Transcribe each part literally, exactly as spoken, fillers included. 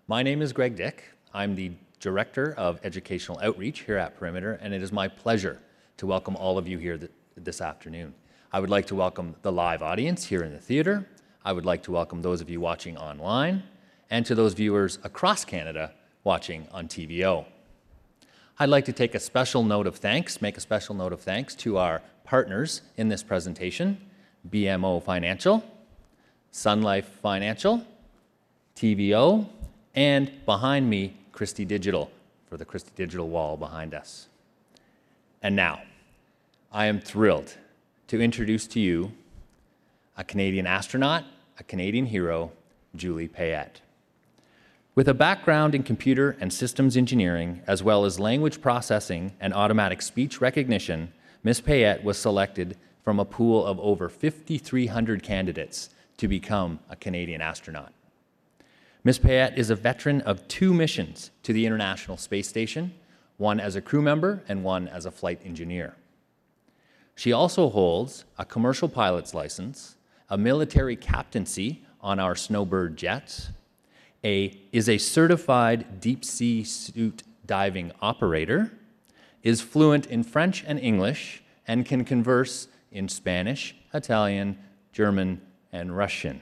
My name is Greg Dick. I'm the Director of Educational Outreach here at Perimeter, and it is my pleasure to welcome all of you here th this afternoon. I would like to welcome the live audience here in the theater. I would like to welcome those of you watching online, and to those viewers across Canada watching on T V O. I'd like to take a special note of thanks, make a special note of thanks to our partners in this presentation, B M O Financial, Sun Life Financial, T V O, and behind me, Christie Digital, for the Christie Digital wall behind us. And now, I am thrilled to introduce to you a Canadian astronaut, a Canadian hero, Julie Payette. With a background in computer and systems engineering, as well as language processing and automatic speech recognition, Miz Payette was selected from a pool of over fifty-three hundred candidates to become a Canadian astronaut. Miz Payette is a veteran of two missions to the International Space Station, one as a crew member and one as a flight engineer. She also holds a commercial pilot's license, a military captaincy on our Snowbird jets, a, is a certified deep-sea suit diving operator, is fluent in French and English, and can converse in Spanish, Italian, German, and Russian.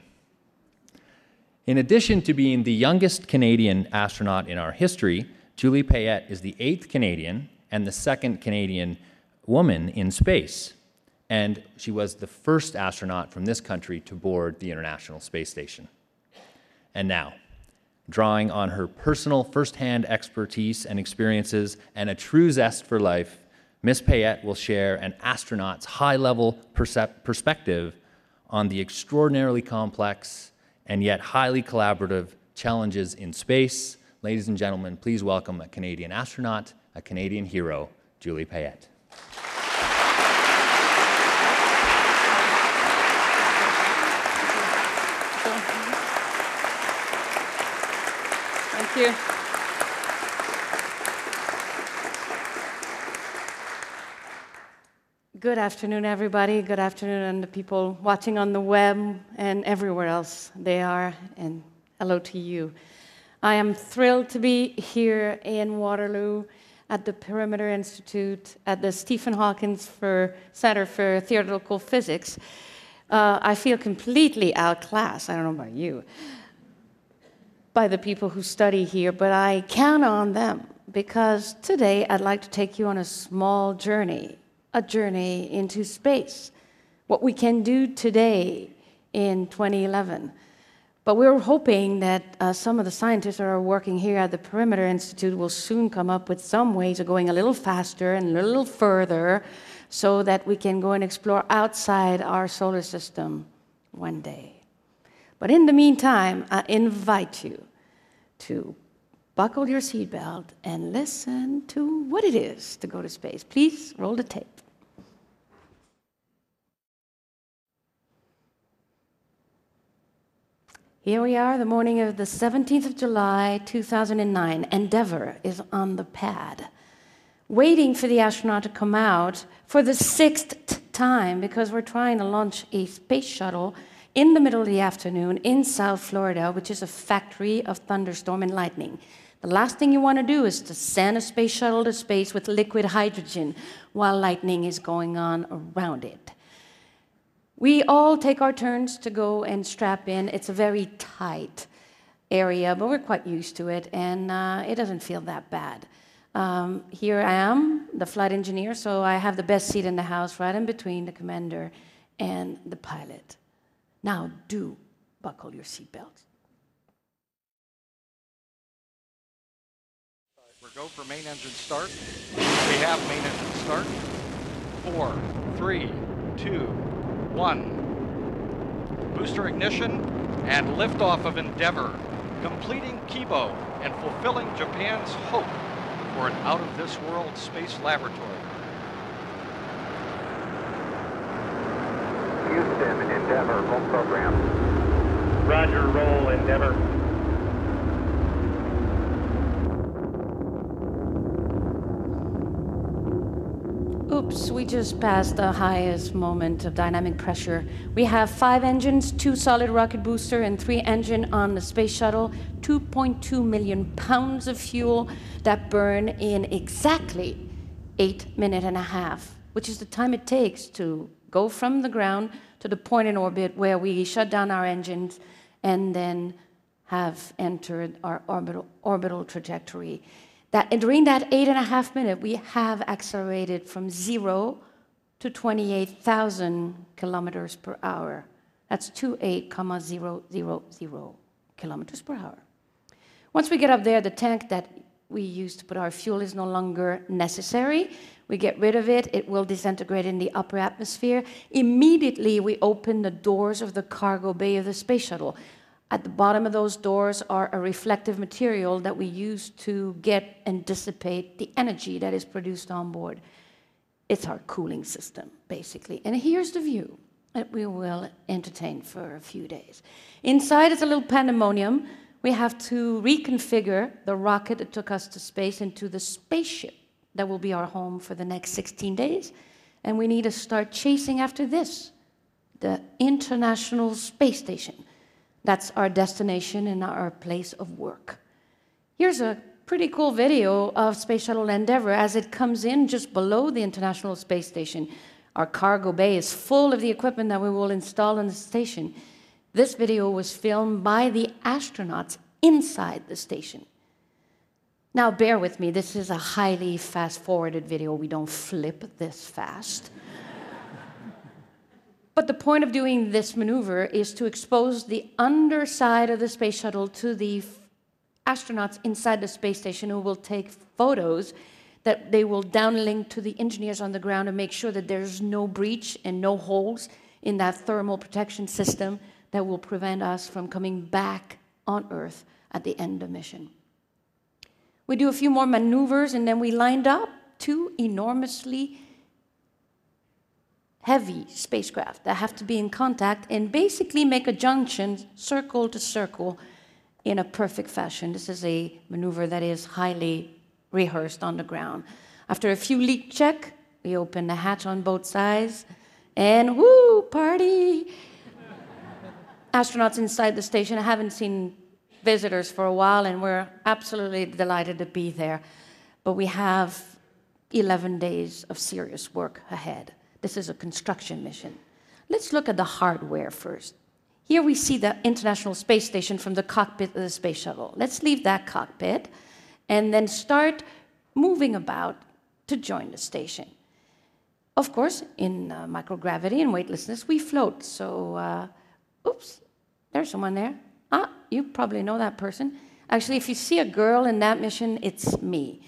In addition to being the youngest Canadian astronaut in our history, Julie Payette is the eighth Canadian and the second Canadian woman in space. And she was the first astronaut from this country to board the International Space Station. And now, drawing on her personal first-hand expertise and experiences and a true zest for life, Miz Payette will share an astronaut's high-level perspective on the extraordinarily complex and yet highly collaborative challenges in space. Ladies and gentlemen, please welcome a Canadian astronaut, a Canadian hero, Julie Payette. Thank you. Good afternoon, everybody. Good afternoon, and the people watching on the web and everywhere else they are, and hello to you. I am thrilled to be here in Waterloo at the Perimeter Institute at the Stephen Hawking for Center for Theoretical Physics. Uh, I feel completely outclassed, I don't know about you, by the people who study here, but I count on them because today I'd like to take you on a small journey, a journey into space, what we can do today in twenty eleven. But we're hoping that uh, some of the scientists that are working here at the Perimeter Institute will soon come up with some ways of going a little faster and a little further so that we can go and explore outside our solar system one day. But in the meantime, I invite you to buckle your seatbelt and listen to what it is to go to space. Please roll the tape. Here we are, the morning of the seventeenth of July, two thousand nine. Endeavour is on the pad, waiting for the astronaut to come out for the sixth time because we're trying to launch a space shuttle in the middle of the afternoon in South Florida, which is a factory of thunderstorm and lightning. The last thing you want to do is to send a space shuttle to space with liquid hydrogen while lightning is going on around it. We all take our turns to go and strap in. It's a very tight area, but we're quite used to it, and uh, it doesn't feel that bad. Um, here I am, the flight engineer, so I have the best seat in the house right in between the commander and the pilot. Now, do buckle your seatbelts. We're go for main engine start. We have main engine start. Four, three, two, one. Booster ignition and liftoff of Endeavour, completing Kibo and fulfilling Japan's hope for an out-of-this-world space laboratory. Houston, Endeavour, roll program. Roger, roll, Endeavour. Oops. Oops, we just passed the highest moment of dynamic pressure. We have five engines, two solid rocket booster, and three engine on the space shuttle, two point two million pounds of fuel that burn in exactly eight minutes and a half, which is the time it takes to go from the ground to the point in orbit where we shut down our engines and then have entered our orbital, orbital trajectory. That, and during that eight and a half minute, we have accelerated from zero to twenty-eight thousand kilometers per hour. That's twenty-eight thousand kilometers per hour. Once we get up there, the tank that we use to put our fuel is no longer necessary. We get rid of it. It will disintegrate in the upper atmosphere. Immediately, we open the doors of the cargo bay of the space shuttle. At the bottom of those doors are a reflective material that we use to get and dissipate the energy that is produced on board. It's our cooling system, basically. And here's the view that we will entertain for a few days. Inside is a little pandemonium. We have to reconfigure the rocket that took us to space into the spaceship that will be our home for the next sixteen days. And we need to start chasing after this, the International Space Station. That's our destination and our place of work. Here's a pretty cool video of Space Shuttle Endeavour as it comes in just below the International Space Station. Our cargo bay is full of the equipment that we will install in the station. This video was filmed by the astronauts inside the station. Now, bear with me. This is a highly fast-forwarded video. We don't flip this fast. But the point of doing this maneuver is to expose the underside of the space shuttle to the astronauts inside the space station, who will take photos that they will downlink to the engineers on the ground and make sure that there's no breach and no holes in that thermal protection system that will prevent us from coming back on Earth at the end of mission. We do a few more maneuvers, and then we lined up two enormously heavy spacecraft that have to be in contact and basically make a junction circle to circle in a perfect fashion. This is a maneuver that is highly rehearsed on the ground. After a few leak check, we open the hatch on both sides, and woo, party! Astronauts inside the station. I haven't seen visitors for a while, and we're absolutely delighted to be there. But we have eleven days of serious work ahead. This is a construction mission. Let's look at the hardware first. Here we see the International Space Station from the cockpit of the space shuttle. Let's leave that cockpit and then start moving about to join the station. Of course, in uh, microgravity and weightlessness, we float. So, uh, oops, there's someone there. Ah, you probably know that person. Actually, if you see a girl in that mission, it's me.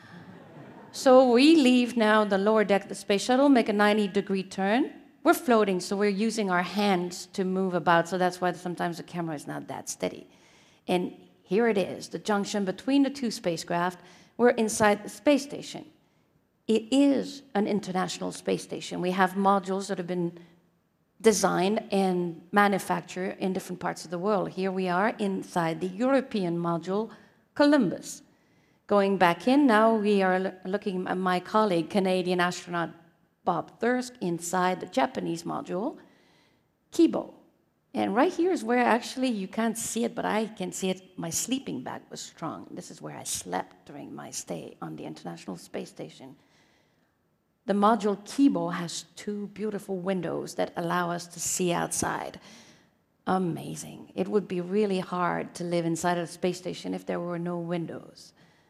So we leave now the lower deck of the space shuttle, make a ninety degree turn. We're floating, so we're using our hands to move about, so that's why sometimes the camera is not that steady. And here it is, the junction between the two spacecraft. We're inside the space station. It is an international space station. We have modules that have been designed and manufactured in different parts of the world. Here we are inside the European module, Columbus. Going back in, now we are looking at my colleague, Canadian astronaut Bob Thirsk, inside the Japanese module, Kibo. And right here is where actually you can't see it, but I can see it. My sleeping bag was strong. This is where I slept during my stay on the International Space Station. The module Kibo has two beautiful windows that allow us to see outside. Amazing. It would be really hard to live inside of the space station if there were no windows.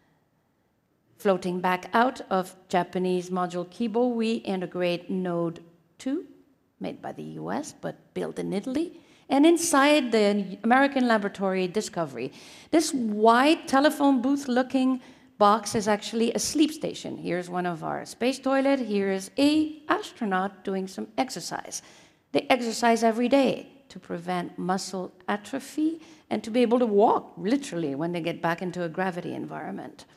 Floating back out of Japanese module Kibo, we integrate Node two, made by the U S, but built in Italy. And inside the American laboratory, Discovery. This white telephone booth-looking box is actually a sleep station. Here's one of our space toilets. Here is an astronaut doing some exercise. They exercise every day to prevent muscle atrophy and to be able to walk, literally, when they get back into a gravity environment.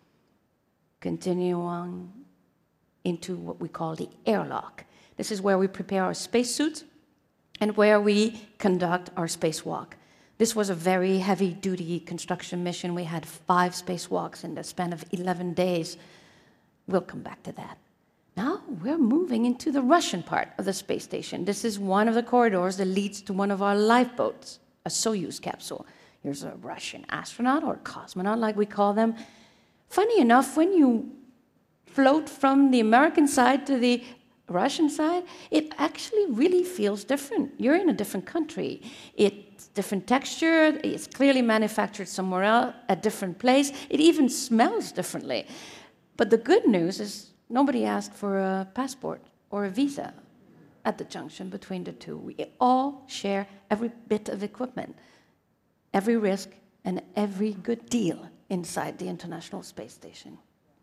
Continue on into what we call the airlock. This is where we prepare our spacesuits and where we conduct our spacewalk. This was a very heavy-duty construction mission. We had five spacewalks in the span of eleven days. We'll come back to that. Now we're moving into the Russian part of the space station. This is one of the corridors that leads to one of our lifeboats, a Soyuz capsule. Here's a Russian astronaut, or cosmonaut like we call them. Funny enough, when you float from the American side to the Russian side, it actually really feels different. You're in a different country. It's different texture, it's clearly manufactured somewhere else, a different place. It even smells differently. But the good news is nobody asked for a passport or a visa at the junction between the two. We all share every bit of equipment, every risk, and every good deal inside the International Space Station.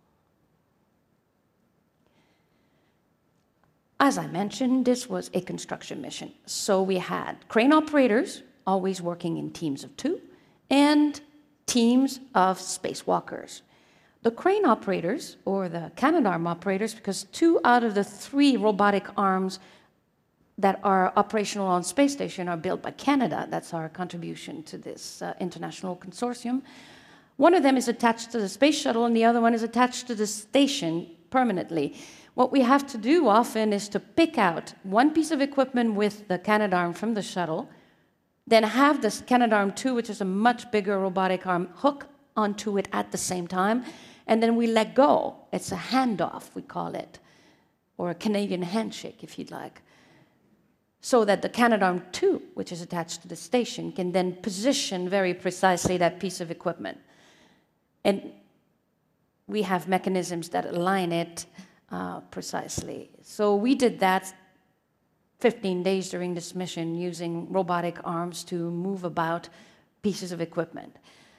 As I mentioned, this was a construction mission. So we had crane operators, always working in teams of two, and teams of spacewalkers. The crane operators, or the Canadarm operators, because two out of the three robotic arms that are operational on space station are built by Canada. That's our contribution to this uh, international consortium. One of them is attached to the space shuttle, and the other one is attached to the station permanently. What we have to do often is to pick out one piece of equipment with the Canadarm from the shuttle, then have this Canadarm two, which is a much bigger robotic arm, hook onto it at the same time, and then we let go. It's a handoff, we call it, or a Canadian handshake, if you'd like, so that the Canadarm two, which is attached to the station, can then position very precisely that piece of equipment. And we have mechanisms that align it uh, precisely. So we did that fifteen days during this mission using robotic arms to move about pieces of equipment.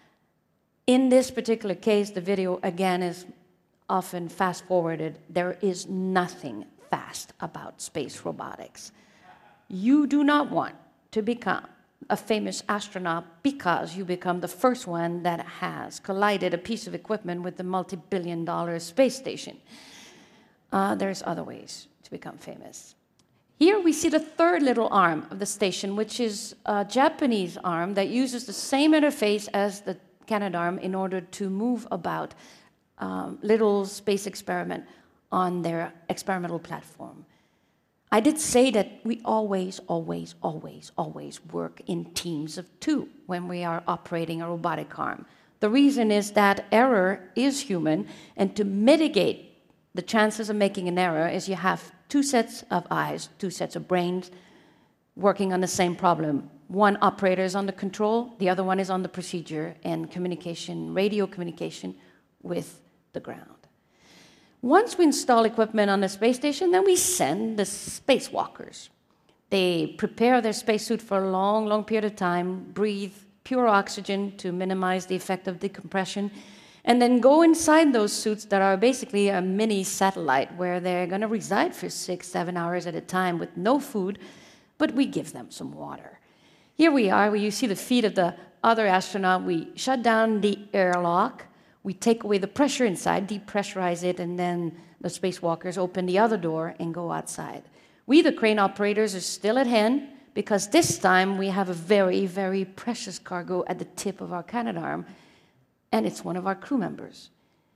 In this particular case, the video, again, is often fast-forwarded. There is nothing fast about space robotics. You do not want to become a famous astronaut because you become the first one that has collided a piece of equipment with the multi-billion dollar space station. Uh, there's other ways to become famous. Here we see the third little arm of the station, which is a Japanese arm that uses the same interface as the Canadarm in order to move about um, little space experiment on their experimental platform. I did say that we always, always, always, always work in teams of two when we are operating a robotic arm. The reason is that error is human, and to mitigate the chances of making an error is you have two sets of eyes, two sets of brains working on the same problem. One operator is on the control, the other one is on the procedure and communication, radio communication with the ground. Once we install equipment on the space station, then we send the spacewalkers. They prepare their spacesuit for a long, long period of time, breathe pure oxygen to minimize the effect of decompression, and then go inside those suits that are basically a mini satellite where they're going to reside for six, seven hours at a time with no food, but we give them some water. Here we are, where you see the feet of the other astronaut. We shut down the airlock. We take away the pressure inside, depressurize it, and then the spacewalkers open the other door and go outside. We, the crane operators, are still at hand because this time we have a very, very precious cargo at the tip of our Canadarm, and it's one of our crew members.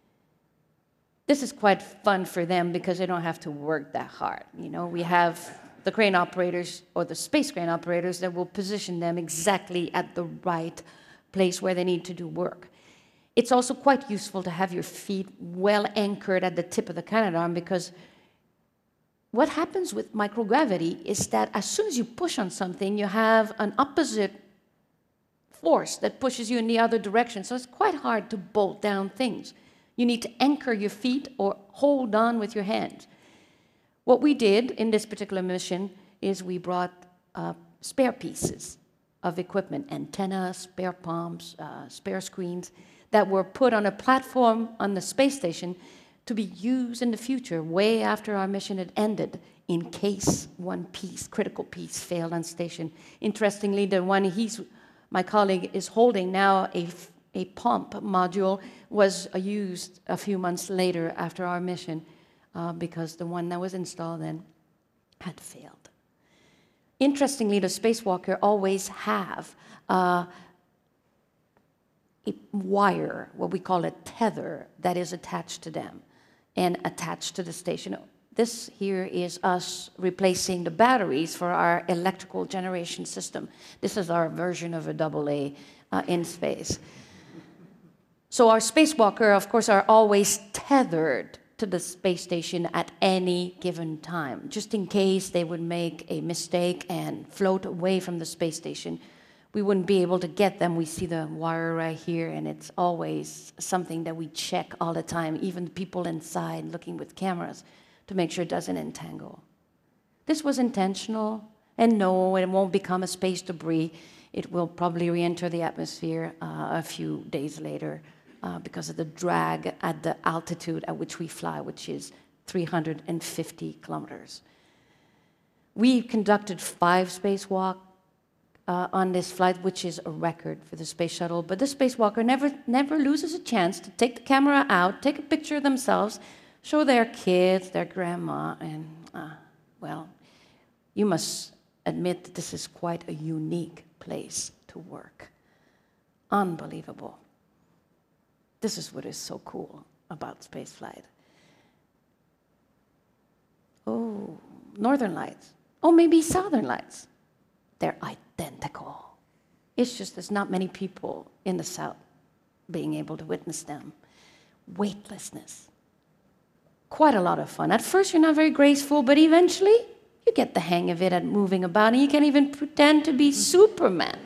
This is quite fun for them because they don't have to work that hard. You know, we have the crane operators or the space crane operators that will position them exactly at the right place where they need to do work. It's also quite useful to have your feet well anchored at the tip of the Canadarm because what happens with microgravity is that as soon as you push on something, you have an opposite force that pushes you in the other direction. So it's quite hard to bolt down things. You need to anchor your feet or hold on with your hands. What we did in this particular mission is we brought uh, spare pieces of equipment, antennas, spare pumps, uh, spare screens, that were put on a platform on the space station to be used in the future, way after our mission had ended, in case one piece, critical piece, failed on station. Interestingly, the one he's, my colleague is holding now, a, a pump module, was uh, used a few months later after our mission uh, because the one that was installed then had failed. Interestingly, the spacewalker always have uh, a wire, what we call a tether, that is attached to them and attached to the station. This here is us replacing the batteries for our electrical generation system. This is our version of a double A uh, in space. So our spacewalker, of course, are always tethered to the space station at any given time, just in case they would make a mistake and float away from the space station. We wouldn't be able to get them. We see the wire right here, and it's always something that we check all the time, even the people inside looking with cameras, to make sure it doesn't entangle. This was intentional, and no, it won't become a space debris. It will probably re-enter the atmosphere uh, a few days later uh, because of the drag at the altitude at which we fly, which is three hundred fifty kilometers. We conducted five spacewalks uh, on this flight, which is a record for the space shuttle, but the spacewalker never, never loses a chance to take the camera out, take a picture of themselves, show their kids, their grandma, and, uh, well, you must admit that this is quite a unique place to work. Unbelievable. This is what is so cool about spaceflight. Oh, Northern Lights. Oh, maybe Southern Lights. They're identical. It's just there's not many people in the South being able to witness them. Weightlessness. Quite a lot of fun. At first, you're not very graceful, but eventually, you get the hang of it at moving about, and you can even pretend to be Superman.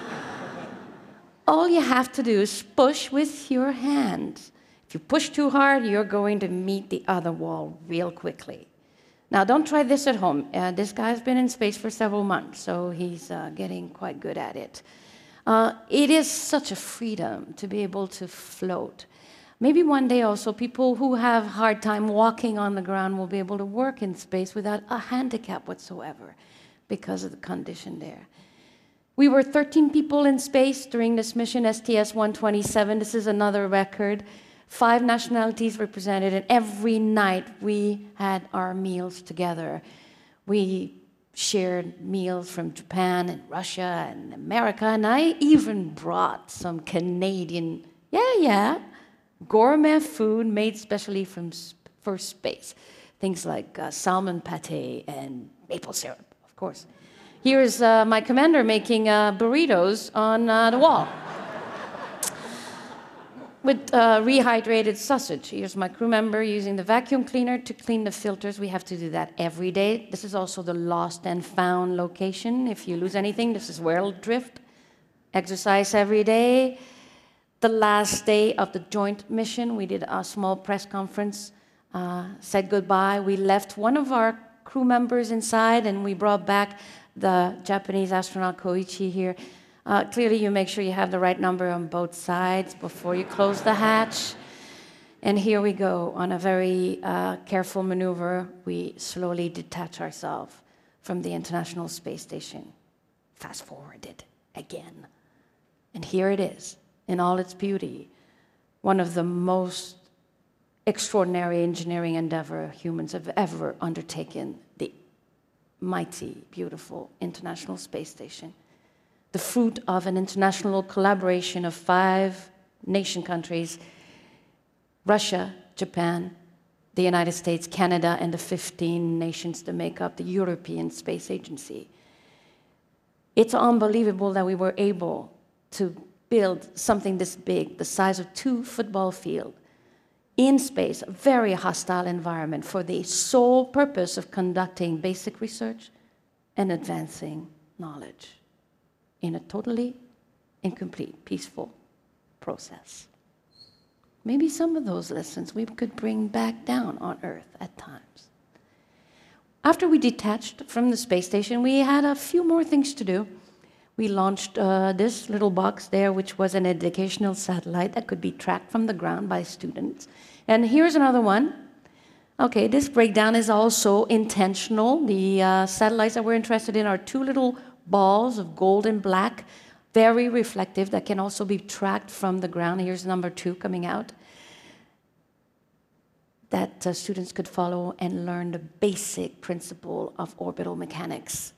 All you have to do is push with your hands. If you push too hard, you're going to meet the other wall real quickly. Now, don't try this at home. Uh, this guy's been in space for several months, so he's uh, getting quite good at it. Uh, it is such a freedom to be able to float. Maybe one day also people who have a hard time walking on the ground will be able to work in space without a handicap whatsoever because of the condition there. We were thirteen people in space during this mission, S T S one twenty-seven. This is another record. Five nationalities represented, and every night we had our meals together. We shared meals from Japan and Russia and America, and I even brought some Canadian, yeah, yeah, gourmet food made specially from, for space. Things like uh, salmon pate and maple syrup, of course. Here's uh, my commander making uh, burritos on uh, the wall with uh, rehydrated sausage. Here's my crew member using the vacuum cleaner to clean the filters. We have to do that every day. This is also the lost and found location. If you lose anything, this is where it'll drift. Exercise every day. The last day of the joint mission, we did a small press conference, uh, said goodbye. We left one of our crew members inside, and we brought back the Japanese astronaut Koichi here. Uh, clearly, you make sure you have the right number on both sides before you close the hatch. And here we go. On a very uh, careful maneuver, we slowly detach ourselves from the International Space Station. Fast forwarded again. And here it is, in all its beauty, one of the most extraordinary engineering endeavor humans have ever undertaken, the mighty, beautiful International Space Station. The fruit of an international collaboration of five nation countries, Russia, Japan, the United States, Canada, and the fifteen nations that make up the European Space Agency. It's unbelievable that we were able to build something this big, the size of two football fields, in space, a very hostile environment, for the sole purpose of conducting basic research and advancing knowledge in a totally incomplete, peaceful process. Maybe some of those lessons we could bring back down on Earth at times. After we detached from the space station, we had a few more things to do. We launched uh, this little box there, which was an educational satellite that could be tracked from the ground by students. And here's another one. Okay, this breakdown is also intentional. The uh, satellites that we're interested in are two little balls of gold and black, very reflective, that can also be tracked from the ground. Here's number two coming out. That uh, students could follow and learn the basic principle of orbital mechanics.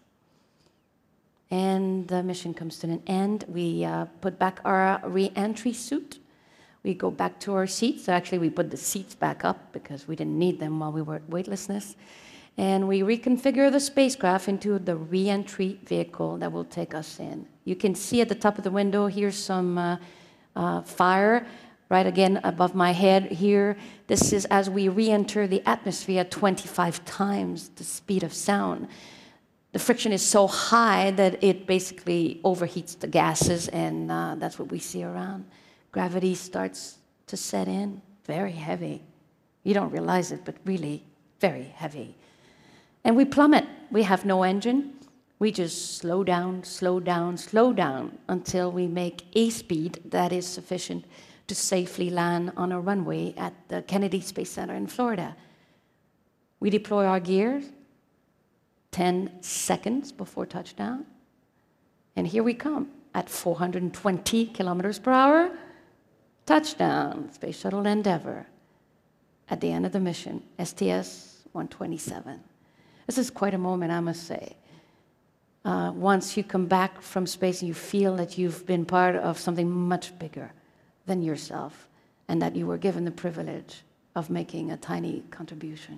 And the mission comes to an end. We uh, put back our re-entry suit. We go back to our seats. Actually, we put the seats back up because we didn't need them while we were at weightlessness. And we reconfigure the spacecraft into the re-entry vehicle that will take us in. You can see at the top of the window, here's some uh, uh, fire, right again above my head here. This is as we re-enter the atmosphere at twenty-five times the speed of sound. The friction is so high that it basically overheats the gases, and uh, that's what we see around. Gravity starts to set in, very heavy. You don't realize it, but really very heavy. And we plummet. We have no engine. We just slow down, slow down, slow down until we make a speed that is sufficient to safely land on a runway at the Kennedy Space Center in Florida. We deploy our gears ten seconds before touchdown. And here we come at four hundred twenty kilometers per hour. Touchdown, Space Shuttle Endeavour. At the end of the mission, S T S one twenty-seven. This is quite a moment, I must say. Uh, once you come back from space and you feel that you've been part of something much bigger than yourself, and that you were given the privilege of making a tiny contribution.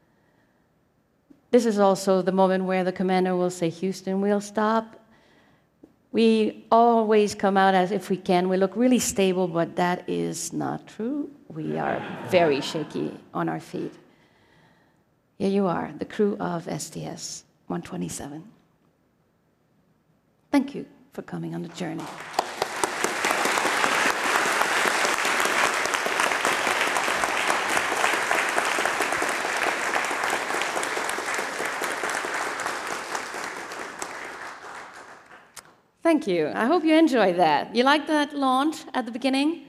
This is also the moment where the commander will say, Houston, we'll stop. We always come out as if we can. We look really stable, but that is not true. We are very shaky on our feet. Here you are, the crew of S T S one twenty-seven. Thank you for coming on the journey. Thank you. I hope you enjoyed that. You like that launch at the beginning?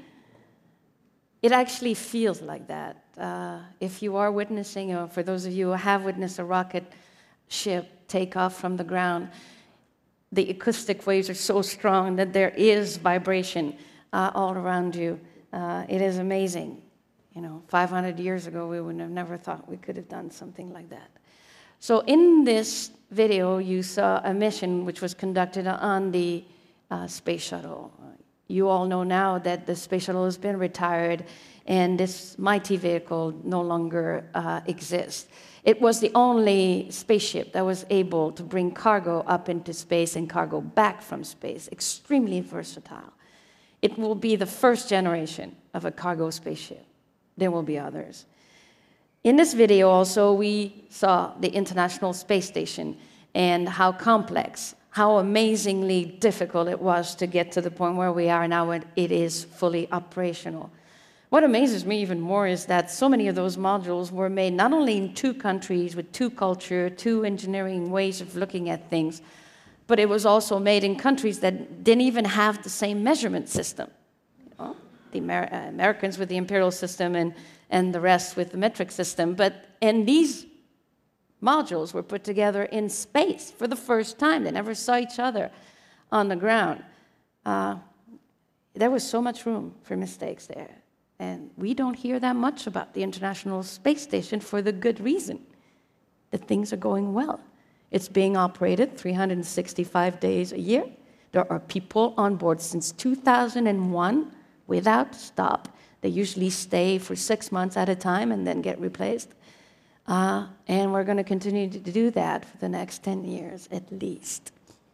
It actually feels like that. Uh, if you are witnessing, or for those of you who have witnessed a rocket ship take off from the ground, the acoustic waves are so strong that there is vibration uh, all around you. Uh, it is amazing. You know, five hundred years ago, we would have never thought we could have done something like that. So in this video, you saw a mission which was conducted on the uh, space shuttle. You all know now that the space shuttle has been retired, and this mighty vehicle no longer uh, exists. It was the only spaceship that was able to bring cargo up into space and cargo back from space, extremely versatile. It will be the first generation of a cargo spaceship. There will be others. In this video also, we saw the International Space Station and how complex, how amazingly difficult it was to get to the point where we are now when it is fully operational. What amazes me even more is that so many of those modules were made not only in two countries with two culture, two engineering ways of looking at things, but it was also made in countries that didn't even have the same measurement system. You know, the Amer uh, Americans with the imperial system and, and the rest with the metric system. But, and these modules were put together in space for the first time. They never saw each other on the ground. Uh, there was so much room for mistakes there. And we don't hear that much about the International Space Station for the good reason that things are going well. It's being operated three hundred sixty-five days a year. There are people on board since two thousand one without stop. They usually stay for six months at a time and then get replaced. Uh, and we're going to continue to do that for the next ten years at least.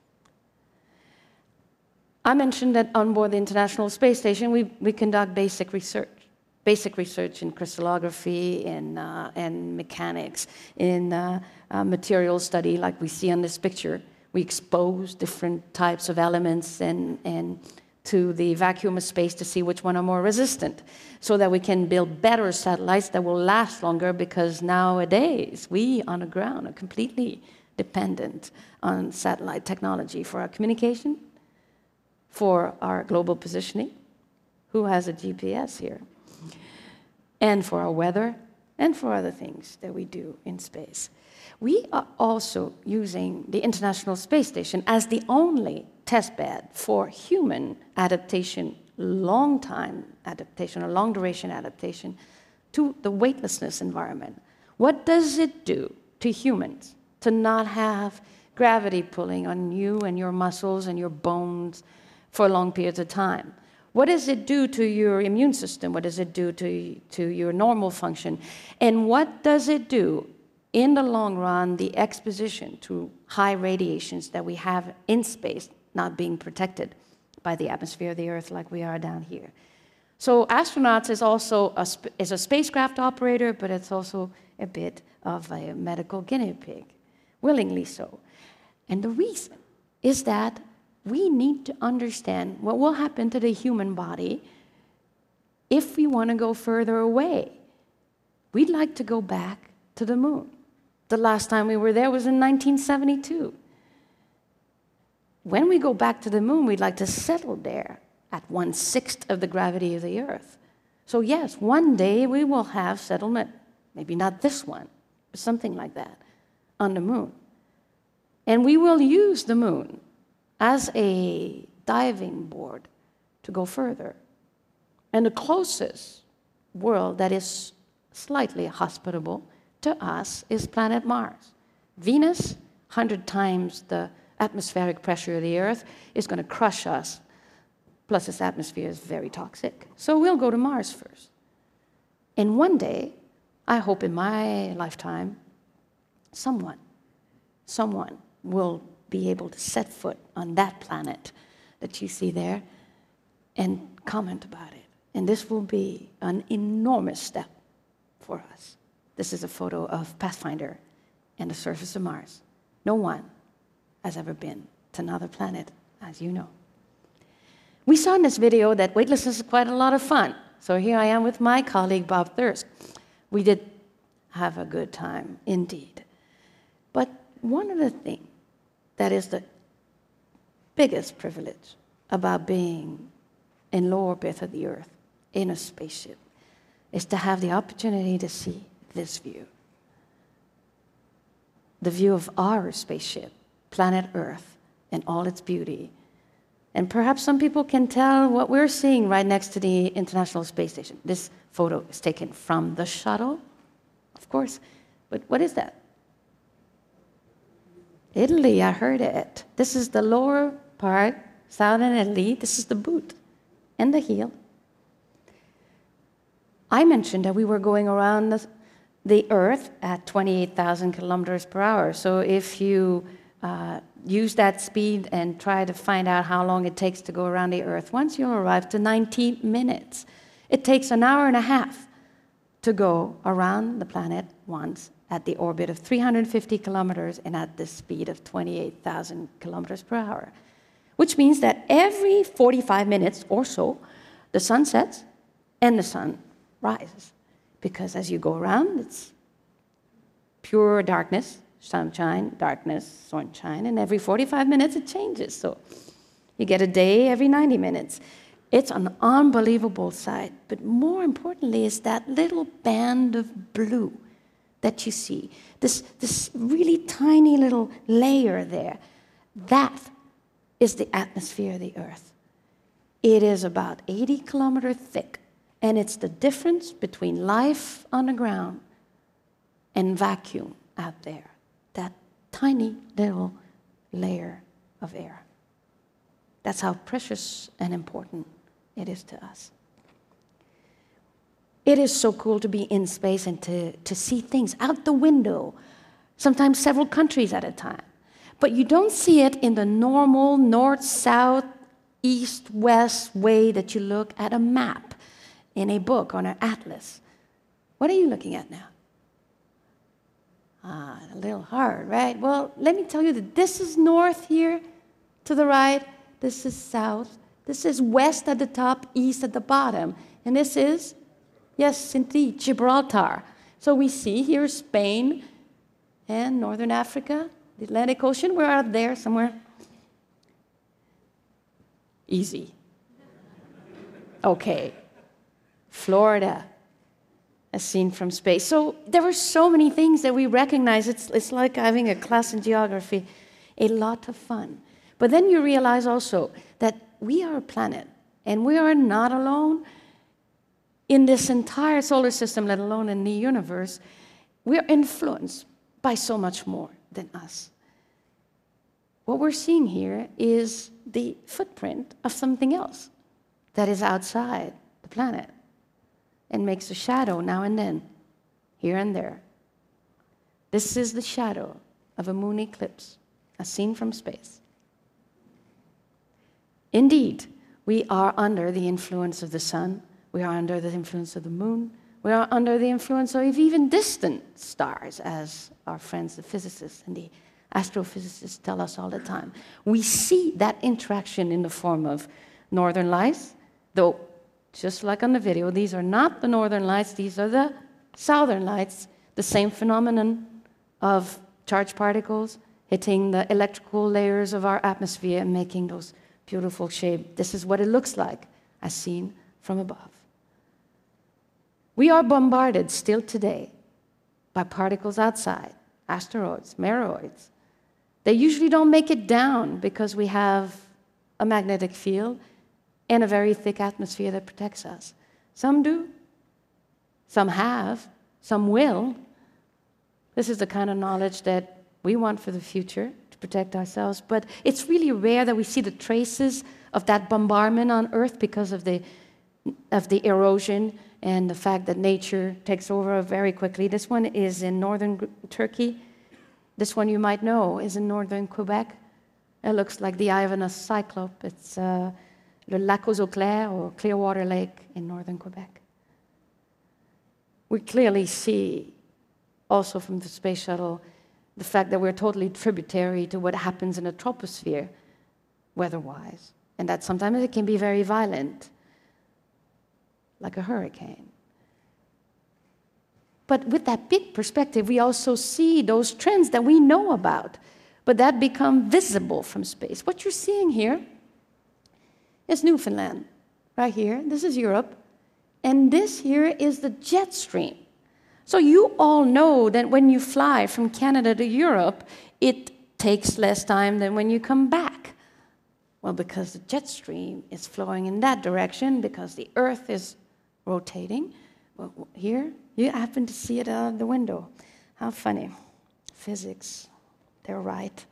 I mentioned that on board the International Space Station, we, we conduct basic research. Basic research in crystallography, in, uh, and mechanics, in uh, uh, material study, like we see on this picture. We expose different types of elements and, and to the vacuum of space to see which one are more resistant, so that we can build better satellites that will last longer, because nowadays, we on the ground are completely dependent on satellite technology for our communication, for our global positioning. Who has a G P S here? And for our weather, and for other things that we do in space. We are also using the International Space Station as the only test bed for human adaptation, long time adaptation, or long duration adaptation to the weightlessness environment. What does it do to humans to not have gravity pulling on you and your muscles and your bones for long periods of time? What does it do to your immune system? What does it do to, to your normal function? And what does it do in the long run, the exposition to high radiations that we have in space, not being protected by the atmosphere of the Earth like we are down here? So astronauts is also a, is a spacecraft operator, but it's also a bit of a medical guinea pig, willingly so. And the reason is that we need to understand what will happen to the human body if we want to go further away. We'd like to go back to the moon. The last time we were there was in nineteen seventy-two. When we go back to the moon, we'd like to settle there at one-sixth of the gravity of the Earth. So yes, one day we will have settlement, maybe not this one, but something like that, on the moon. And we will use the moon as a diving board to go further. And the closest world that is slightly hospitable to us is planet Mars. Venus, one hundred times the atmospheric pressure of the Earth, is going to crush us. Plus, its atmosphere is very toxic. So we'll go to Mars first. And one day, I hope in my lifetime, someone, someone will be able to set foot on that planet that you see there and comment about it. And this will be an enormous step for us. This is a photo of Pathfinder and the surface of Mars. No one has ever been to another planet, as you know. We saw in this video that weightlessness is quite a lot of fun. So here I am with my colleague, Bob Thirsk. We did have a good time, indeed. But one of the things that is the biggest privilege about being in low orbit of the Earth, in a spaceship, is to have the opportunity to see this view. The view of our spaceship, planet Earth, and all its beauty. And perhaps some people can tell what we're seeing right next to the International Space Station. This photo is taken from the shuttle, of course. But what is that? Italy, I heard it. This is the lower part, southern Italy. This is the boot and the heel. I mentioned that we were going around the, the Earth at twenty-eight thousand kilometers per hour. So if you uh, use that speed and try to find out how long it takes to go around the Earth, once you'll arrive to ninety minutes. It takes an hour and a half to go around the planet once at the orbit of three hundred fifty kilometers and at the speed of twenty-eight thousand kilometers per hour, which means that every forty-five minutes or so, the sun sets and the sun rises. Because as you go around, it's pure darkness, sunshine, darkness, sunshine, and every forty-five minutes it changes. So you get a day every ninety minutes. It's an unbelievable sight. But more importantly is that little band of blue that you see, this, this really tiny little layer there. That is the atmosphere of the Earth. It is about eighty kilometers thick, and it's the difference between life on the ground and vacuum out there. That tiny little layer of air. That's how precious and important it is to us. It is so cool to be in space and to, to see things out the window, sometimes several countries at a time. But you don't see it in the normal north, south, east, west way that you look at a map in a book on an atlas. What are you looking at now? Ah, a little hard, right? Well, let me tell you that this is north here to the right. This is south. This is west at the top, east at the bottom. And this is, yes, indeed, Gibraltar. So we see here Spain and northern Africa, the Atlantic Ocean. We're out there somewhere. Easy. Okay. Florida, as seen from space. So there were so many things that we recognize. It's, it's like having a class in geography. A lot of fun. But then you realize also that we are a planet, and we are not alone in this entire solar system, let alone in the universe. We're influenced by so much more than us. What we're seeing here is the footprint of something else. that is outside the planet and makes a shadow now and then, here and there. This is the shadow of a moon eclipse, as seen from space. Indeed, we are under the influence of the sun, we are under the influence of the moon, we are under the influence of even distant stars, as our friends, the physicists and the astrophysicists tell us all the time. We see that interaction in the form of northern lights, though just like on the video, these are not the northern lights, these are the southern lights, the same phenomenon of charged particles hitting the electrical layers of our atmosphere and making those beautiful shapes. This is what it looks like as seen from above. We are bombarded still today by particles outside, asteroids, meteoroids. They usually don't make it down because we have a magnetic field and a very thick atmosphere that protects us. Some do, some have, some will. This is the kind of knowledge that we want for the future to protect ourselves, but it's really rare that we see the traces of that bombardment on Earth because of the, of the erosion and the fact that nature takes over very quickly. This one is in northern Turkey. This one you might know is in northern Quebec. It looks like the eye of a cyclope. It's uh, Le Lac aux Eaux Claires, or Clearwater Lake in northern Quebec. We clearly see, also from the space shuttle, the fact that we're totally tributary to what happens in the troposphere, weather-wise, and that sometimes it can be very violent, like a hurricane. But with that big perspective, we also see those trends that we know about, but that become visible from space. What you're seeing here is Newfoundland, right here. This is Europe, and this here is the jet stream. So you all know that when you fly from Canada to Europe, it takes less time than when you come back. Well, because the jet stream is flowing in that direction, because the Earth is rotating. Well, here, you happen to see it out of the window. How funny. Physics, they're right.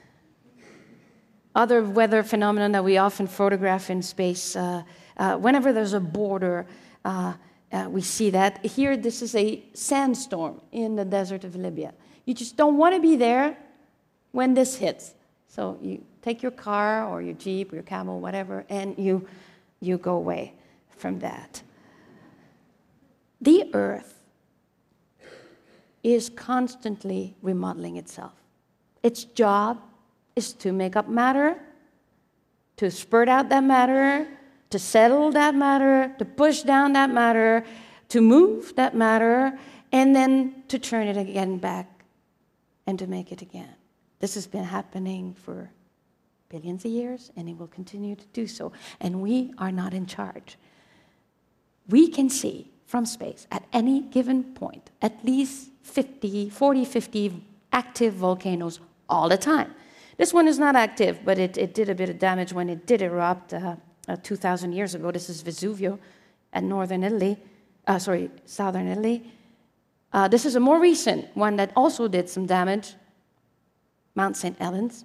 Other weather phenomena that we often photograph in space, uh, uh, whenever there's a border, uh, uh, we see that. Here, this is a sandstorm in the desert of Libya. You just don't want to be there when this hits. So you take your car or your Jeep or your camel, whatever, and you, you go away from that. The Earth is constantly remodeling itself. Its job is to make up matter, to spurt out that matter, to settle that matter, to push down that matter, to move that matter, and then to turn it again back and to make it again. This has been happening for billions of years, and it will continue to do so. And we are not in charge. We can see from space at any given point at least fifty, forty, fifty active volcanoes all the time. This one is not active, but it, it did a bit of damage when it did erupt uh, uh, two thousand years ago. This is Vesuvio at northern Italy, uh, sorry, southern Italy. Uh, this is a more recent one that also did some damage, Mount Saint Helens.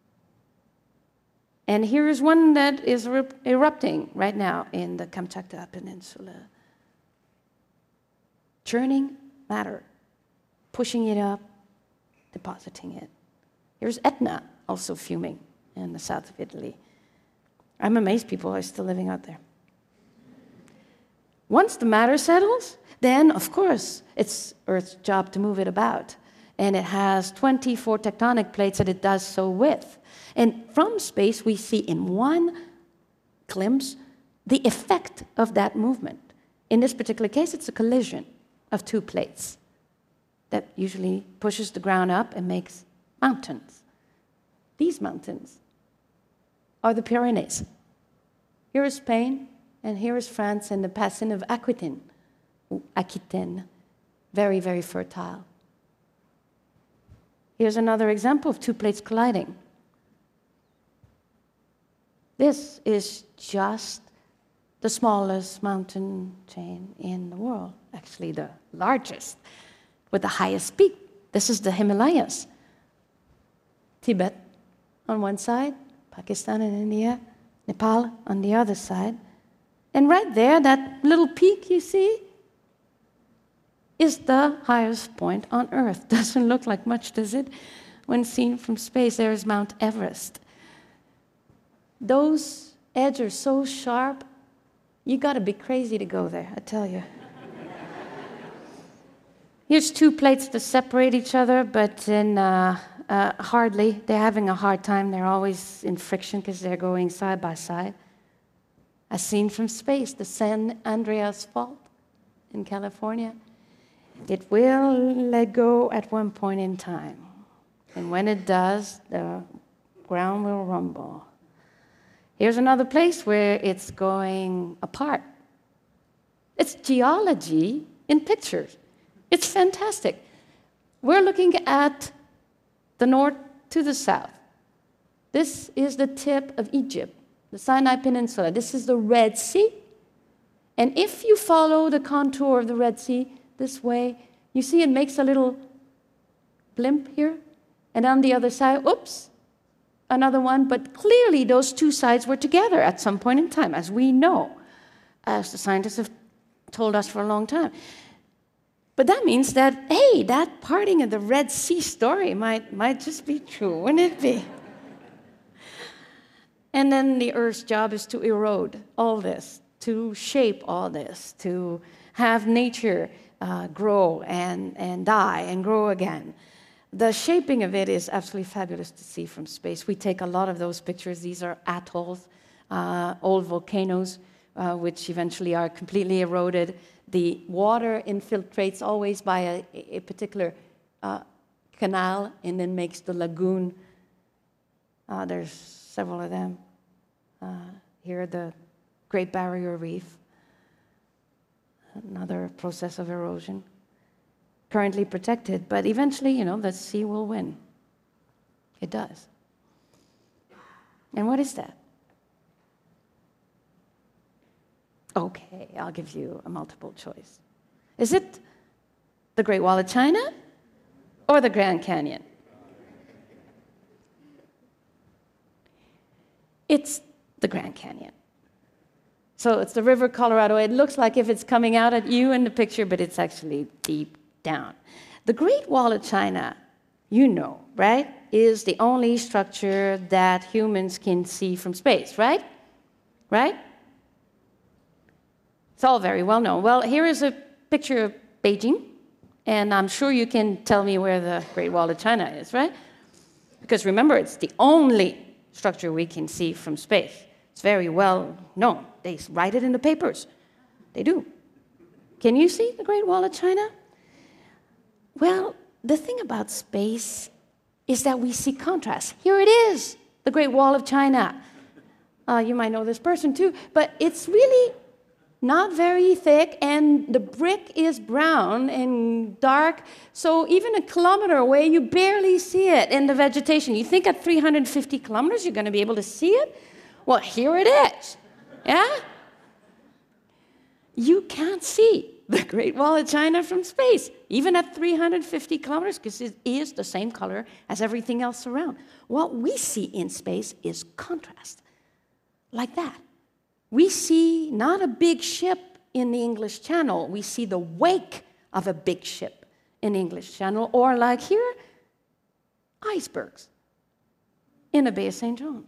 And here is one that is er erupting right now in the Kamchatka Peninsula. Churning matter, pushing it up, depositing it. Here's Etna, also fuming in the south of Italy. I'm amazed people are still living out there. Once the matter settles, then, of course, it's Earth's job to move it about. And it has twenty-four tectonic plates that it does so with. And from space, we see in one glimpse the effect of that movement. In this particular case, it's a collision of two plates that usually pushes the ground up and makes mountains. These mountains are the Pyrenees. Here is Spain, and here is France, and the basin of Aquitaine, Aquitaine, very, very fertile. Here's another example of two plates colliding. This is just the smallest mountain chain in the world, actually the largest, with the highest peak. This is the Himalayas. Tibet on one side, Pakistan and India, Nepal on the other side. And right there, that little peak you see, is the highest point on Earth. Doesn't look like much, does it? When seen from space, there is Mount Everest. Those edges are so sharp, you got to be crazy to go there, I tell you. Here's two plates to separate each other, but in, uh, uh, hardly. They're having a hard time. They're always in friction because they're going side by side. As seen from space, the San Andreas Fault in California. It will let go at one point in time. And when it does, the ground will rumble. Here's another place where it's going apart. It's geology in pictures. It's fantastic. We're looking at the north to the south. This is the tip of Egypt, the Sinai Peninsula. This is the Red Sea. And if you follow the contour of the Red Sea this way, you see it makes a little blimp here. And on the other side, oops, another one. But clearly those two sides were together at some point in time, as we know, as the scientists have told us for a long time. But that means that, hey, that parting of the Red Sea story might, might just be true, wouldn't it be? And then the Earth's job is to erode all this, to shape all this, to have nature uh, grow and, and die and grow again. The shaping of it is absolutely fabulous to see from space. We take a lot of those pictures. These are atolls, uh, old volcanoes, uh, which eventually are completely eroded. The water infiltrates always by a, a particular uh, canal and then makes the lagoon. Uh, there's several of them. Uh, here, the Great Barrier Reef, another process of erosion. Currently protected, but eventually, you know, the sea will win. It does. And what is that? Okay, I'll give you a multiple choice. Is it the Great Wall of China or the Grand Canyon? It's the Grand Canyon. So it's the River Colorado. It looks like if it's coming out at you in the picture, but it's actually deep down. The Great Wall of China, you know, right, is the only structure that humans can see from space, right? Right? It's all very well known. Well, here is a picture of Beijing, and I'm sure you can tell me where the Great Wall of China is, right? Because remember, it's the only structure we can see from space. It's very well known. They write it in the papers. They do. Can you see the Great Wall of China? Well, the thing about space is that we see contrast. Here it is, the Great Wall of China. Uh, you might know this person too, but it's really not very thick, and the brick is brown and dark, so even a kilometer away, you barely see it in the vegetation. You think at three hundred fifty kilometers you're going to be able to see it? Well, here it is, yeah? You can't see the Great Wall of China from space, even at three hundred fifty kilometers, because it is the same color as everything else around. What we see in space is contrast, like that. We see not a big ship in the English Channel, we see the wake of a big ship in the English Channel, or like here, icebergs in the Bay of Saint John's.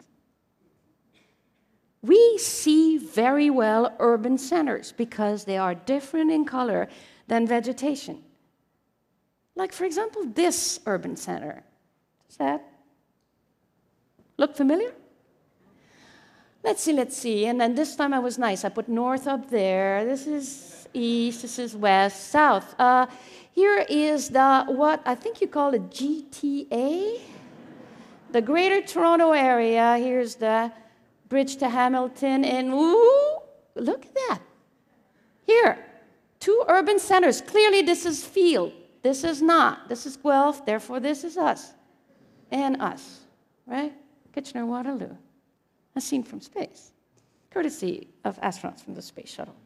We see very well urban centers because they are different in color than vegetation. Like, for example, this urban center. Does that look familiar? Let's see, let's see. And then this time I was nice. I put north up there. This is east, this is west, south. Uh, here is the, what I think you call it G T A, the Greater Toronto Area. Here's the bridge to Hamilton, and ooh, look at that. Here, two urban centers. Clearly this is field. This is not. This is Guelph, therefore this is us. And us, right? Kitchener-Waterloo. As seen from space, courtesy of astronauts from the space shuttle.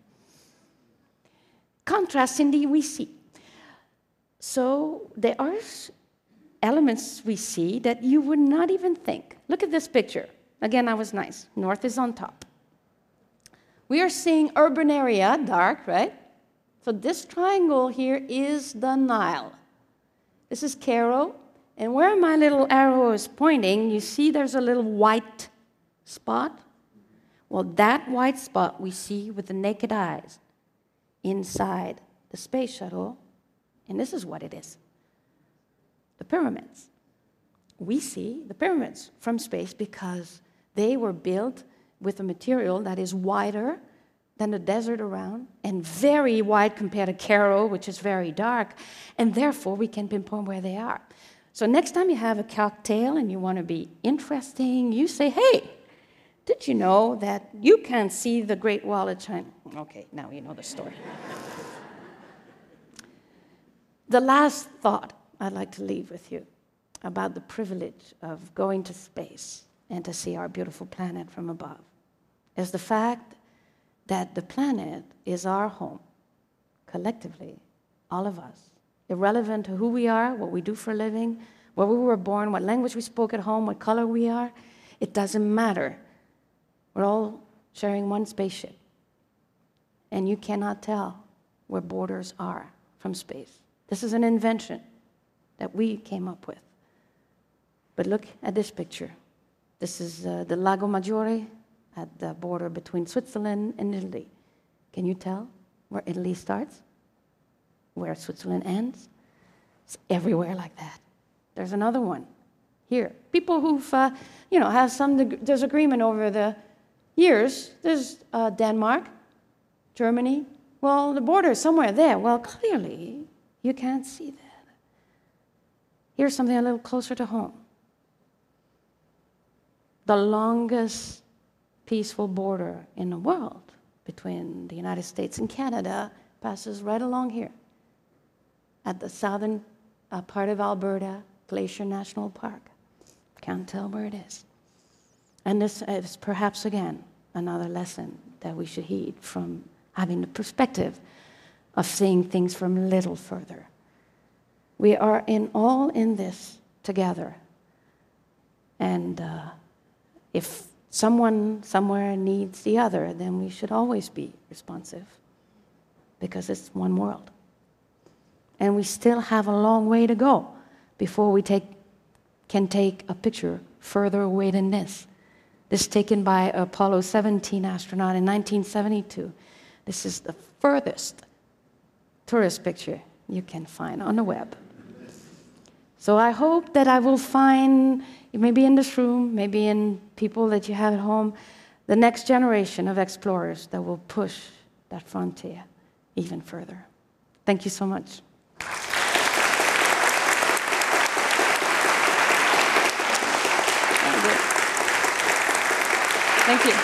Contrast indeed we see. So there are elements we see that you would not even think. Look at this picture. Again, I was nice. North is on top. We are seeing urban area, dark, right? So this triangle here is the Nile. This is Cairo. And where my little arrow is pointing, you see there's a little white spot? Well, that white spot we see with the naked eyes inside the space shuttle, and this is what it is. The pyramids. We see the pyramids from space because they were built with a material that is wider than the desert around and very wide compared to Cairo, which is very dark, and therefore we can pinpoint where they are. So next time you have a cocktail and you want to be interesting, you say, hey, did you know that you can see the Great Wall of China? Okay, now you know the story. The last thought I'd like to leave with you about the privilege of going to space and to see our beautiful planet from above is the fact that the planet is our home, collectively, all of us, irrelevant to who we are, what we do for a living, where we were born, what language we spoke at home, what color we are. It doesn't matter. We're all sharing one spaceship. And you cannot tell where borders are from space. This is an invention that we came up with. But look at this picture. This is uh, the Lago Maggiore at the border between Switzerland and Italy. Can you tell where Italy starts? Where Switzerland ends? It's everywhere like that. There's another one here. People who've, uh, you know, have some disagreement over the years. There's uh, Denmark, Germany. Well, the border is somewhere there. Well, clearly, you can't see that. Here's something a little closer to home. The longest peaceful border in the world between the United States and Canada passes right along here at the southern uh, part of Alberta, Glacier National Park. Can't tell where it is. And this is perhaps, again, another lesson that we should heed from having the perspective of seeing things from a little further. We are in all in this together. And uh, if someone somewhere needs the other, then we should always be responsive because it's one world. And we still have a long way to go before we take, can take a picture further away than this. This taken by Apollo seventeen astronaut in nineteen seventy-two. This is the furthest tourist picture you can find on the web. So I hope that I will find, maybe in this room, maybe in people that you have at home, the next generation of explorers that will push that frontier even further. Thank you so much. Thank you.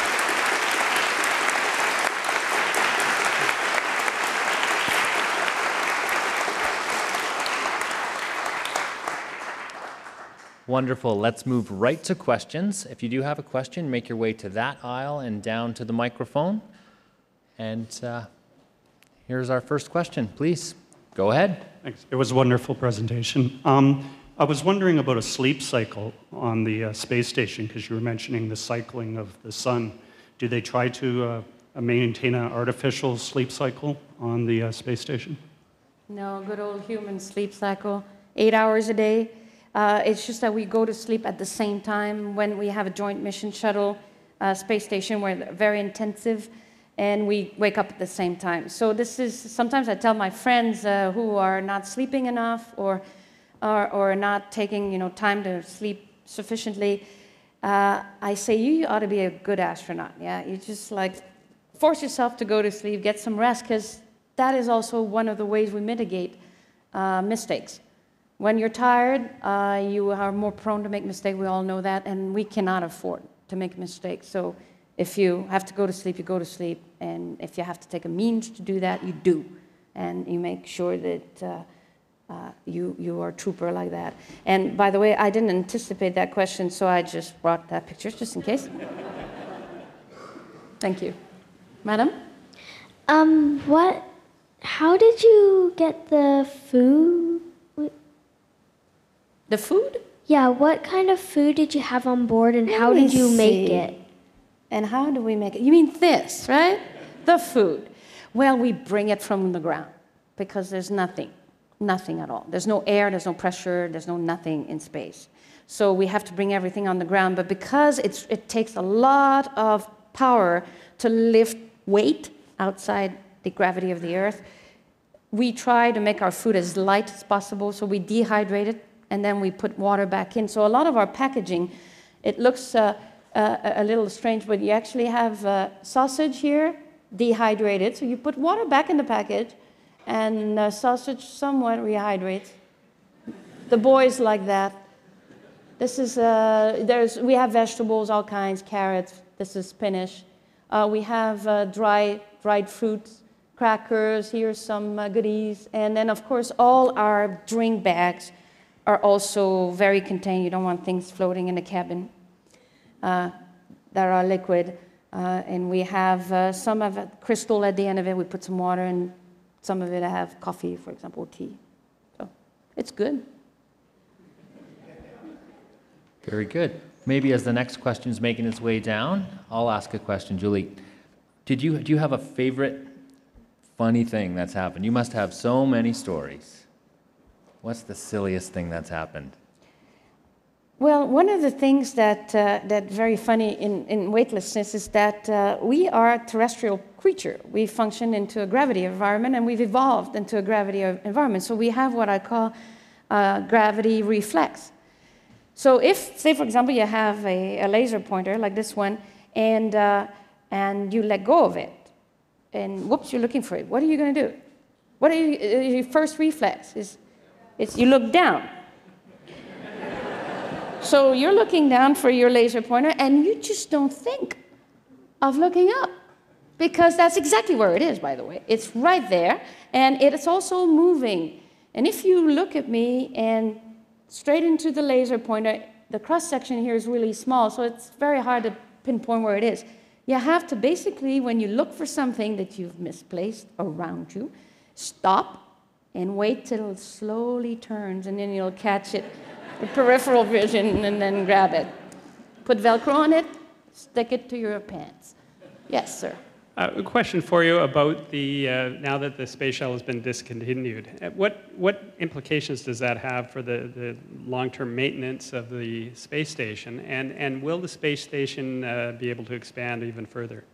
Wonderful. Let's move right to questions. If you do have a question, make your way to that aisle and down to the microphone. And uh, here's our first question. Please, go ahead. Thanks. It was a wonderful presentation. Um, I was wondering about a sleep cycle on the uh, space station, because you were mentioning the cycling of the sun. Do they try to uh, maintain an artificial sleep cycle on the uh, space station? No, good old human sleep cycle, eight hours a day. Uh, it's just that we go to sleep at the same time when we have a joint mission shuttle uh, space station. We're very intensive, and we wake up at the same time. So this is, sometimes I tell my friends uh, who are not sleeping enough or, or, or not taking, you know, time to sleep sufficiently, uh, I say, you ought to be a good astronaut, yeah? You just, like, force yourself to go to sleep, get some rest, because that is also one of the ways we mitigate uh, mistakes. When you're tired, uh, you are more prone to make mistakes. We all know that, and we cannot afford to make mistakes. So if you have to go to sleep, you go to sleep, and if you have to take a means to do that, you do. And you make sure that uh, uh, you, you are a trooper like that. And by the way, I didn't anticipate that question, so I just brought that picture just in case. Thank you. Madam? Um, what, how did you get the food? The food? Yeah, what kind of food did you have on board, and Let how me did you make see. it? And how do we make it? You mean this, right? The food. Well, we bring it from the ground because there's nothing, nothing at all. There's no air, there's no pressure, there's no nothing in space. So we have to bring everything on the ground. But because it's, it takes a lot of power to lift weight outside the gravity of the Earth, we try to make our food as light as possible. So we dehydrate it, and then we put water back in. So a lot of our packaging, it looks uh, uh, a little strange, but you actually have uh, sausage here, dehydrated. So you put water back in the package, and uh, sausage somewhat rehydrates. The boys like that. This is, uh, there's, we have vegetables, all kinds, carrots. This is spinach. Uh, we have uh, dry, dried fruits, crackers. Here's some uh, goodies. And then, of course, all our drink bags are also very contained. You don't want things floating in the cabin uh, that are liquid. Uh, and we have uh, some of it crystal at the end of it. We put some water, and some of it I have coffee, for example, tea. So it's good. Very good. Maybe as the next question is making its way down, I'll ask a question. Julie, did you, do you have a favorite funny thing that's happened? You must have so many stories. What's the silliest thing that's happened? Well, one of the things that uh, that very funny in, in weightlessness is that uh, we are a terrestrial creature. We function into a gravity environment, and we've evolved into a gravity environment. So we have what I call uh, gravity reflex. So if, say, for example, you have a, a laser pointer like this one, and, uh, and you let go of it, and whoops, you're looking for it, what are you going to do? What are you, uh, your first reflex is, is you look down. So you're looking down for your laser pointer, and you just don't think of looking up, because that's exactly where it is, by the way. It's right there, and it's also moving. And if you look at me and straight into the laser pointer, the cross-section here is really small, so it's very hard to pinpoint where it is. You have to basically, when you look for something that you've misplaced around you, stop and wait till it slowly turns, and then you'll catch it with peripheral vision and then grab it. Put Velcro on it, stick it to your pants. Yes, sir. Uh, a question for you about the, uh, now that the space shuttle has been discontinued, uh, what, what implications does that have for the, the long-term maintenance of the space station? And, and will the space station uh, be able to expand even further?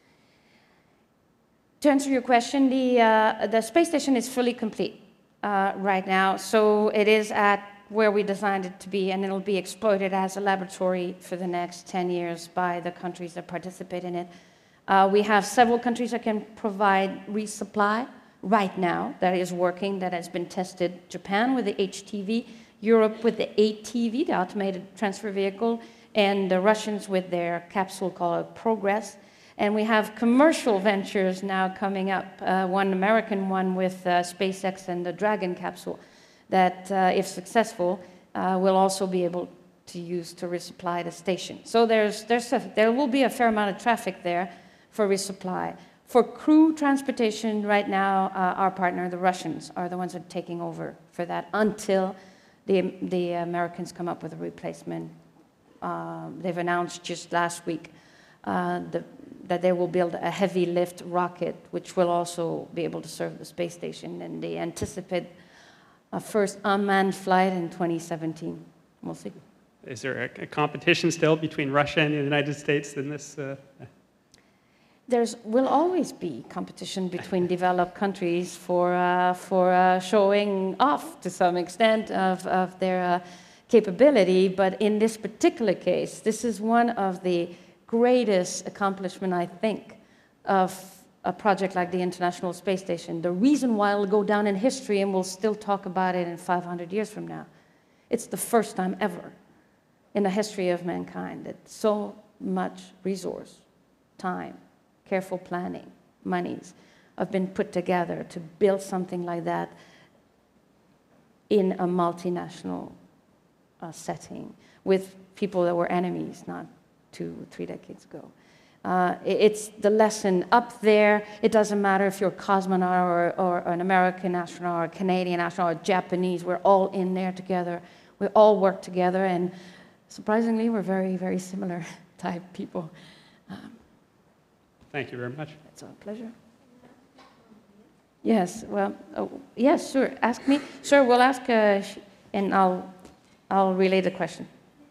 To answer your question, the, uh, the space station is fully complete uh, right now. So it is at where we designed it to be, and it'll be exploited as a laboratory for the next ten years by the countries that participate in it. Uh, we have several countries that can provide resupply right now that is working, that has been tested. Japan with the H T V, Europe with the A T V, the automated transfer vehicle, and the Russians with their capsule called Progress. And we have commercial ventures now coming up, uh, one American one with uh, SpaceX and the Dragon capsule that, uh, if successful, uh, will also be able to use to resupply the station. So there's, there's a, there will be a fair amount of traffic there for resupply. For crew transportation, right now, uh, our partner, the Russians, are the ones that are taking over for that until the, the Americans come up with a replacement. Uh, they've announced just last week uh, the, that they will build a heavy lift rocket, which will also be able to serve the space station, and they anticipate a first unmanned flight in twenty seventeen. We'll see. Is there a, a competition still between Russia and the United States in this? Uh... There will always be competition between developed countries for, uh, for uh, showing off to some extent of, of their uh, capability, but in this particular case, this is one of the greatest accomplishments, I think, of a project like the International Space Station. The reason why it'll go down in history, and we'll still talk about it in five hundred years from now, it's the first time ever in the history of mankind that so much resource, time, careful planning, monies have been put together to build something like that in a multinational uh, setting with people that were enemies not two or three decades ago. Uh, it's the lesson up there. It doesn't matter if you're a cosmonaut or, or an American astronaut or a Canadian astronaut or Japanese. We're all in there together. We all work together, and surprisingly, we're very, very similar type people. Thank you very much. It's a pleasure. Yes, well, oh, yes, sure. Ask me. Sure, we'll ask, uh, sh- and I'll, I'll relay the question.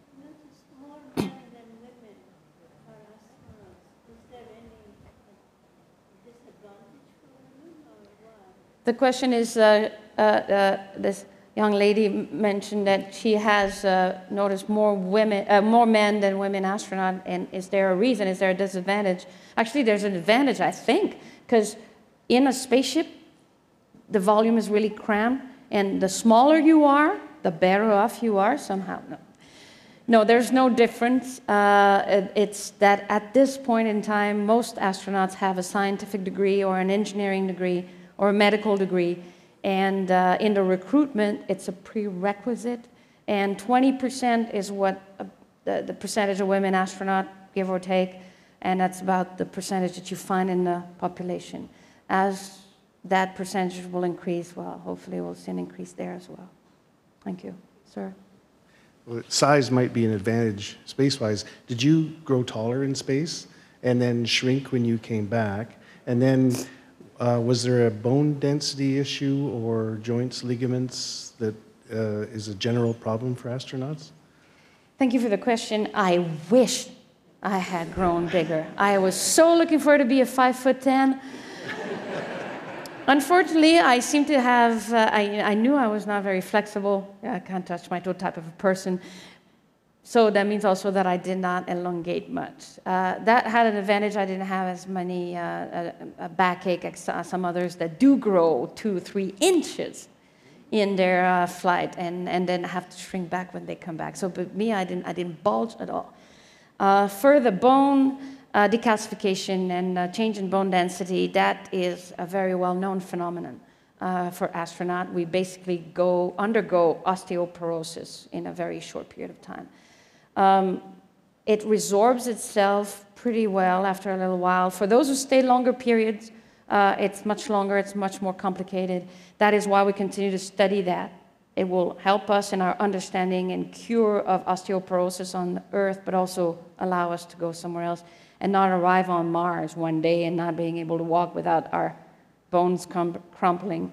The question is, uh, uh, uh, this young lady m- mentioned that she has uh, noticed more women, uh, more men than women astronauts, and is there a reason? Is there a disadvantage? Actually, there's an advantage, I think, because in a spaceship, the volume is really crammed, and the smaller you are, the better off you are somehow. No, no there's no difference. Uh, it, it's that at this point in time, most astronauts have a scientific degree or an engineering degree or a medical degree, and uh, in the recruitment, it's a prerequisite, and twenty percent is what uh, the, the percentage of women astronauts, give or take, and that's about the percentage that you find in the population. As that percentage will increase, well, hopefully we'll see an increase there as well. Thank you. Sir? Well, size might be an advantage space-wise. Did you grow taller in space and then shrink when you came back? And then uh, was there a bone density issue or joints, ligaments that uh, is a general problem for astronauts? Thank you for the question. I wish I had grown bigger. I was so looking forward to be a five foot ten. Unfortunately, I seem to have, uh, I, I knew I was not very flexible. I can't touch my toe type of a person. So that means also that I did not elongate much. Uh, that had an advantage. I didn't have as many uh, a, a backache as some others that do grow two, three inches in their uh, flight and, and then have to shrink back when they come back. So but me, I didn't, I didn't bulge at all. Uh, further, bone uh, decalcification and uh, change in bone density, that is a very well-known phenomenon uh, for astronauts. We basically go undergo osteoporosis in a very short period of time. Um, it resorbs itself pretty well after a little while. For those who stay longer periods, uh, it's much longer, it's much more complicated. That is why we continue to study that. It will help us in our understanding and cure of osteoporosis on Earth, but also allow us to go somewhere else and not arrive on Mars one day and not being able to walk without our bones crum- crumpling.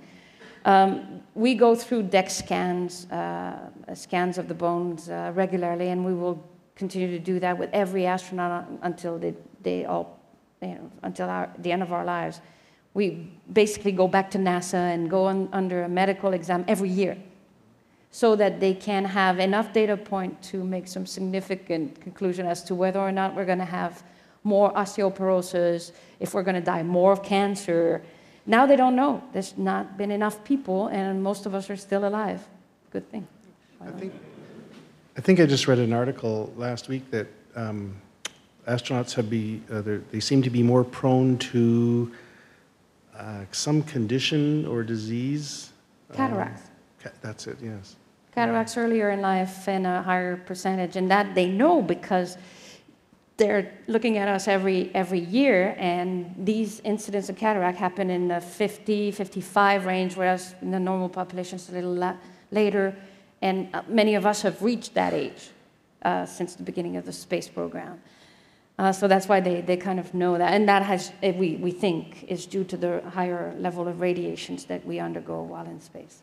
Um, we go through DEXA scans, uh, scans of the bones uh, regularly, and we will continue to do that with every astronaut until they, they all, you know, until our, the end of our lives. We basically go back to NASA and go on, under a medical exam every year, so that they can have enough data point to make some significant conclusion as to whether or not we're going to have more osteoporosis, if we're going to die more of cancer. Now they don't know. There's not been enough people, and most of us are still alive. Good thing. I think, I think I just read an article last week that um, astronauts have be, uh, they seem to be more prone to uh, some condition or disease. Cataracts. Um, that's it, yes. Cataracts earlier in life and a higher percentage, and that they know because they're looking at us every every year, and these incidents of cataract happen in the fifty, fifty-five range, whereas in the normal population it's a little la- later, and uh, many of us have reached that age uh, since the beginning of the space program. Uh, so that's why they, they kind of know that, and that has, we, we think, is due to the higher level of radiations that we undergo while in space.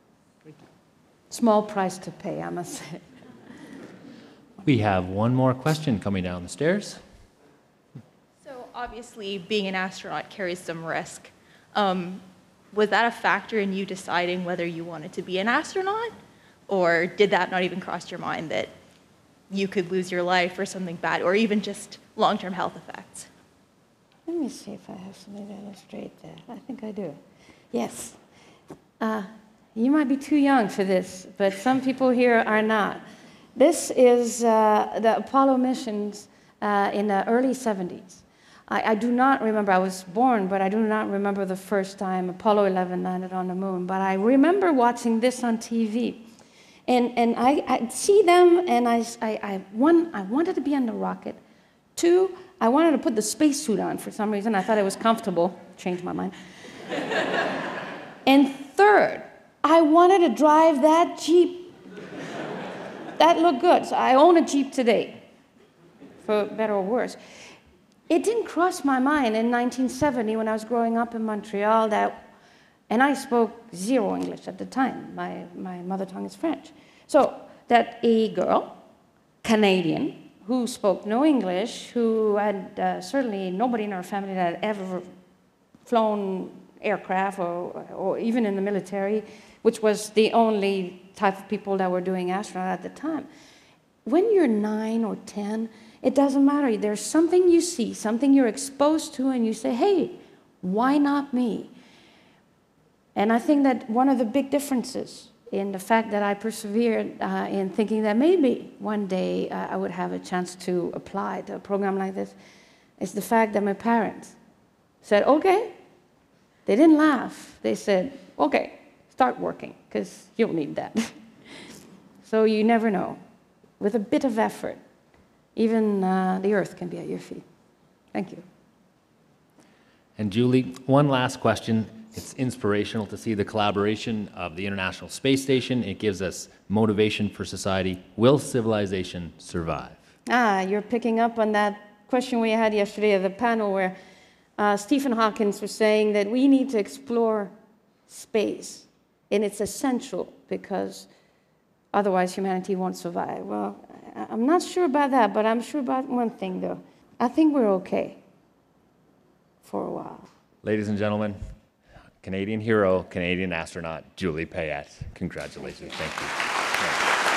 Small price to pay, I must say. We have one more question coming down the stairs. So obviously, being an astronaut carries some risk. Um, was that a factor in you deciding whether you wanted to be an astronaut? Or did that not even cross your mind that you could lose your life or something bad, or even just long-term health effects? Let me see if I have something to illustrate that. I think I do. Yes. Uh, you might be too young for this, but some people here are not. This is uh, the Apollo missions uh, in the early seventies. I, I do not remember, I was born, but I do not remember the first time Apollo eleven landed on the moon. But I remember watching this on T V. And, and I, I'd see them, and I, I, I, one, I wanted to be on the rocket. Two, I wanted to put the spacesuit on for some reason. I thought it was comfortable. Changed my mind. And third, I wanted to drive that Jeep. That looked good. So I own a Jeep today, for better or worse. it didn't cross my mind in nineteen seventy when I was growing up in Montreal that, and I spoke zero English at the time. My, my mother tongue is French. So that a girl, Canadian, who spoke no English, who had uh, certainly nobody in our family that had ever flown aircraft or, or even in the military, which was the only type of people that were doing astronaut at the time. When you're nine or ten, it doesn't matter. There's something you see, something you're exposed to, and you say, hey, why not me? And I think that one of the big differences in the fact that I persevered uh, in thinking that maybe one day uh, I would have a chance to apply to a program like this is the fact that my parents said, okay. They didn't laugh. They said, okay, start working, because you'll need that. So you never know. With a bit of effort, even uh, the earth can be at your feet. Thank you. And Julie, one last question. It's inspirational to see the collaboration of the International Space Station. It gives us motivation for society. Will civilization survive? Ah, you're picking up on that question we had yesterday at the panel where uh, Stephen Hawking was saying that we need to explore space, and it's essential because otherwise humanity won't survive. Well, I'm not sure about that, but I'm sure about one thing, though. I think we're okay for a while. Ladies and gentlemen, Canadian hero, Canadian astronaut, Julie Payette. Congratulations. Thank you. Thank you.